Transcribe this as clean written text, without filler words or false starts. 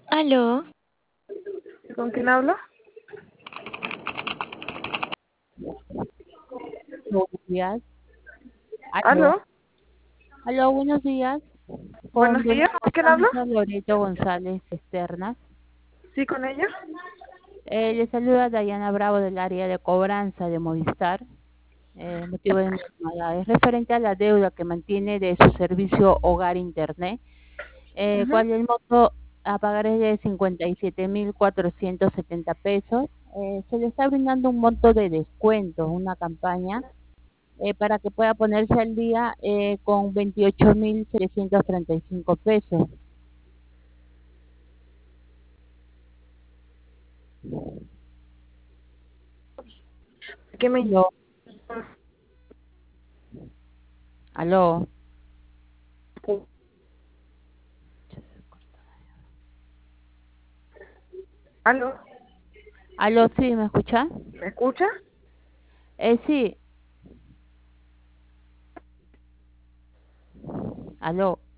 Aló, ¿Con quién hablo? Buenos días. Aló. ¿Aló? Aló, buenos días. Con Buenos Doña días, ¿con quién hablo? Constanza Loreto González Externas. Sí, con ella. Le saluda Dayana Bravo del área de cobranza de Movistar. Motivo de mi llamada es referente a la deuda que mantiene de su servicio Hogar Internet. Ujú. ¿Cuál es el monto a pagar? Es de 57.470 pesos. Se le está brindando un monto de descuento, una campaña para que pueda ponerse al día con 28.735 pesos. ¿Qué me... Aló, aló, ¿Aló? aló, sí, ¿me escucha? ¿Me escucha? Sí, aló.